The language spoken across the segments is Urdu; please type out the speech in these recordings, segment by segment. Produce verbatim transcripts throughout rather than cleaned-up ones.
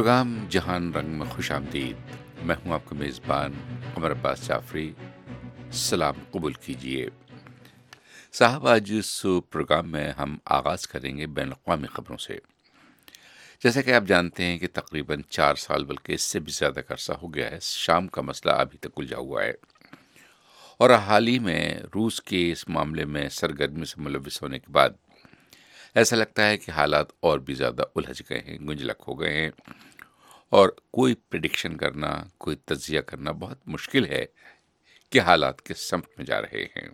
پروگرام جہان رنگ میں خوش آمدید. میں ہوں آپ کا میزبان قمر عباس جعفری. سلام قبول کیجیے. صاحب آج اس پروگرام میں ہم آغاز کریں گے بین الاقوامی خبروں سے. جیسا کہ آپ جانتے ہیں کہ تقریباً چار سال بلکہ اس سے بھی زیادہ کا عرصہ ہو گیا ہے شام کا مسئلہ ابھی تک الجھا ہوا ہے، اور حال ہی میں روس کے اس معاملے میں سرگرمی سے ملوث ہونے کے بعد ایسا لگتا ہے کہ حالات اور بھی زیادہ الجھ گئے ہیں، گنجلک ہو گئے ہیں، اور کوئی پریڈکشن کرنا، کوئی تجزیہ کرنا بہت مشکل ہے کہ حالات کس سمت میں جا رہے ہیں.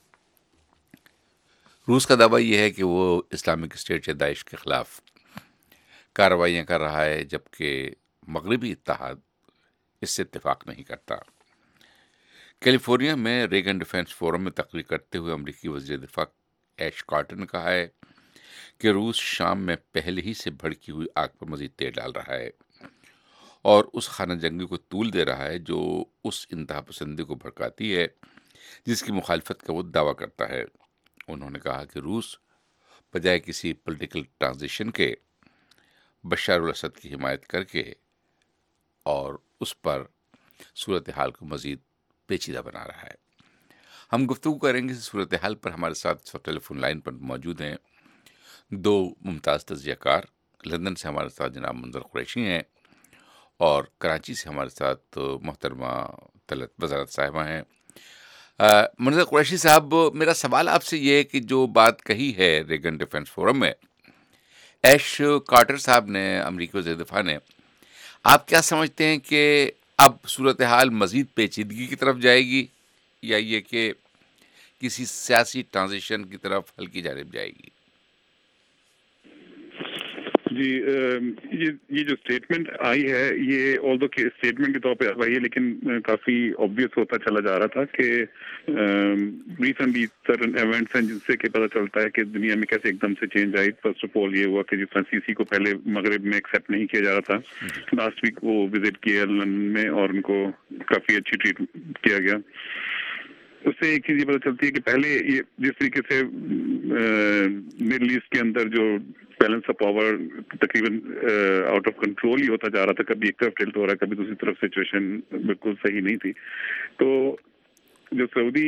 روس کا دعویٰ یہ ہے کہ وہ اسلامک اسٹیٹ یا داعش کے خلاف کارروائیاں کر رہا ہے، جبکہ مغربی اتحاد اس سے اتفاق نہیں کرتا. کیلیفورنیا میں ریگن ڈیفنس فورم میں تقریر کرتے ہوئے امریکی وزیر دفاع ایش کارٹر نے کہا ہے کہ روس شام میں پہلے ہی سے بھڑکی ہوئی آگ پر مزید تیل ڈال رہا ہے اور اس خانہ جنگی کو طول دے رہا ہے جو اس انتہا پسندی کو بھڑکاتی ہے جس کی مخالفت کا وہ دعویٰ کرتا ہے. انہوں نے کہا کہ روس بجائے کسی پولیٹیکل ٹرانزیشن کے بشار الاسد کی حمایت کر کے اور اس پر صورتحال کو مزید پیچیدہ بنا رہا ہے. ہم گفتگو کریں گے اس صورتحال پر. ہمارے ساتھ ٹیلی فون لائن پر موجود ہیں دو ممتاز تجزیہ کار. لندن سے ہمارے ساتھ جناب منظر قریشی ہیں اور کراچی سے ہمارے ساتھ محترمہ طلعت وزارت صاحبہ ہیں. منظر قریشی صاحب، میرا سوال آپ سے یہ ہے کہ جو بات کہی ہے ریگن ڈیفنس فورم میں ایش کارٹر صاحب نے، امریکی وزیر دفاع نے، آپ کیا سمجھتے ہیں کہ اب صورتحال مزید پیچیدگی کی طرف جائے گی یا یہ کہ کسی سیاسی ٹرانزیشن کی طرف ہلکی جانب جائے گی؟ جی، یہ یہ جو اسٹیٹمنٹ آئی ہے، یہ آل دو کہ اسٹیٹمنٹ کے طور پہ آئی ہے، لیکن کافی آبویس ہوتا چلا جا رہا تھا کہ ریسنٹلی سرٹن ایونٹس ہیں جن سے کہ پتہ چلتا ہے کہ دنیا میں کیسے ایک دم سے چینج آئی. فرسٹ آف آل یہ ہوا کہ جس طرح سی سی کو پہلے مغرب میں ایکسیپٹ نہیں کیا جا رہا تھا، لاسٹ ویک وہ وزٹ کیا لندن میں اور ان کو کافی اچھی ٹریٹ کیا گیا. اس سے ایک چیز یہ پتہ چلتی ہے کہ پہلے یہ جس طریقے سے مڈل ایسٹ کے اندر جو بیلنس آف پاور تقریباً آؤٹ آف کنٹرول ہی ہوتا جا رہا تھا، کبھی ایک طرف ٹلٹ ہو رہا ہے، کبھی دوسری طرف سچویشن بالکل صحیح نہیں تھی. تو جو سعودی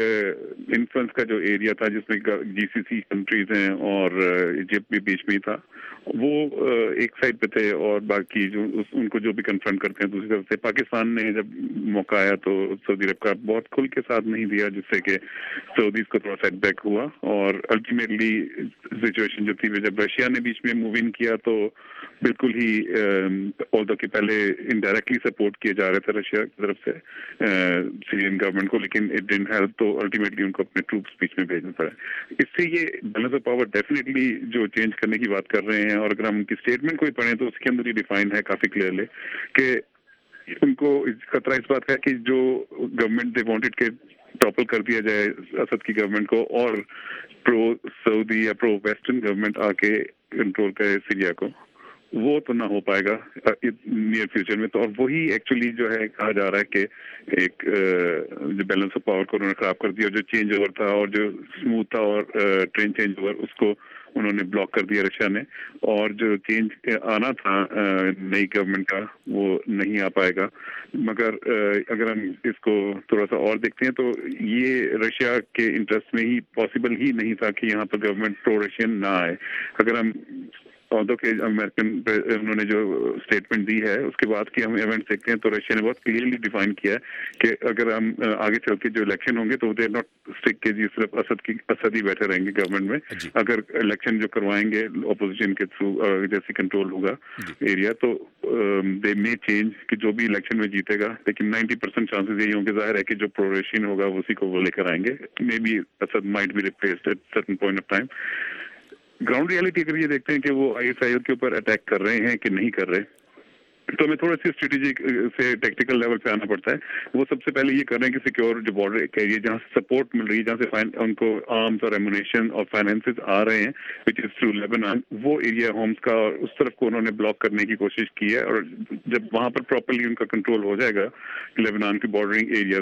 انفلوئنس کا جو ایریا تھا جس میں جی سی سی کنٹریز ہیں اور ایجپٹ بھی بیچ میں ہی تھا، وہ ایک سائڈ پہ تھے، اور باقی جو ان کو جو بھی کنفرنٹ کرتے ہیں دوسری طرف سے. پاکستان نے جب موقع آیا تو سعودی عرب کا بہت کھل کے ساتھ نہیں دیا، جس سے کہ سعودیز کو تھوڑا سیٹ بیک ہوا، اور الٹیمیٹلی سچویشن جو تھی جب رشیا نے بیچ میں موو ان کیا تو بالکل ہی آلدو کہ پہلے انڈائریکٹلی سپورٹ کیے جا رہے تھے رشیا کی طرف سے سیرین گورنمنٹ کو، لیکن اٹ ڈنٹ ہیلپ، تو الٹیمیٹلی ان کو اپنے ٹروپس بیچ میں بھیجنا پڑا. اس سے یہ بیلنس آف پاور ڈیفینیٹلی جو چینج کرنے کی بات کر رہے ہیں، اور اگر ہم ان کی اسٹیٹمنٹ کو بھی پڑھیں تو اس کے اندر یہ ڈیفائن ہے کافی کلیئرلی کہ ان کو خطرہ اس بات کا ہے کہ جو گورنمنٹ دے وانٹڈ کہ ٹاپل کر دیا جائے اسد کی گورنمنٹ کو، اور پرو سعودی یا پرو ویسٹرن گورنمنٹ آ کے کنٹرول کرے سیریا کو، وہ تو نہ ہو پائے گا نیئر فیوچر میں. تو اور وہی ایکچولی جو ہے کہا جا رہا ہے کہ ایک جو بیلنس آف پاور کو انہوں نے خراب کر دیا، جو چینج اوور تھا اور جو اسموتھ تھا اور ٹرین چینج اوور، اس کو انہوں نے بلاک کر دیا رشیا نے، اور جو چینج آنا تھا نئی گورنمنٹ کا وہ نہیں آ پائے گا. مگر اگر ہم اس کو تھوڑا سا اور دیکھتے ہیں تو یہ رشیا کے انٹرسٹ میں ہی پاسبل ہی نہیں تھا کہ یہاں پر گورنمنٹ پرو رشین نہ آئے. اگر ہم آلدو کہ امریکن انہوں نے جو اسٹیٹمنٹ دی ہے اس کے بعد کی ہم ایونٹ دیکھتے ہیں تو رشیا نے بہت کلیئرلی ڈیفائن کیا ہے کہ اگر ہم آگے چل کے جو الیکشن ہوں گے تو دے ناٹ اسٹک کے جی صرف اسد کی اسد ہی بیٹھے رہیں گے گورنمنٹ میں. اگر الیکشن جو کروائیں گے اپوزیشن کے تھرو جیسے کنٹرول ہوگا ایریا تو دے مے چینج کہ جو بھی الیکشن میں جیتے گا، لیکن نائنٹی پرسینٹ چانسز یہی ہوں گے. ظاہر ہے کہ جو پروریشن ہوگا اسی کو وہ لے کر آئیں گے. May be Assad might be replaced at certain point of time. Ground reality اگر یہ دیکھتے ہیں کہ وہ آئی ایس آئی کے اوپر اٹیک کر رہے ہیں کہ نہیں کر رہے، تو ہمیں تھوڑا سی اسٹریٹجک سے ٹیکٹیکل لیول پہ آنا پڑتا ہے. وہ سب سے پہلے یہ کر رہے ہیں کہ سیکیور جو بارڈر ایریا جہاں سے سپورٹ مل رہی ہے، جہاں سے ان کو آرمز اور ایمونیشن اور فائنینسز آ رہے ہیں وچ از تھرو لیبنان، وہ ایریا ہومز کا اور اس طرف کو انہوں نے بلاک کرنے کی کوشش کی ہے. اور جب وہاں پر پراپرلی ان کا کنٹرول ہو جائے گا لیبنان کی بارڈرنگ ایریا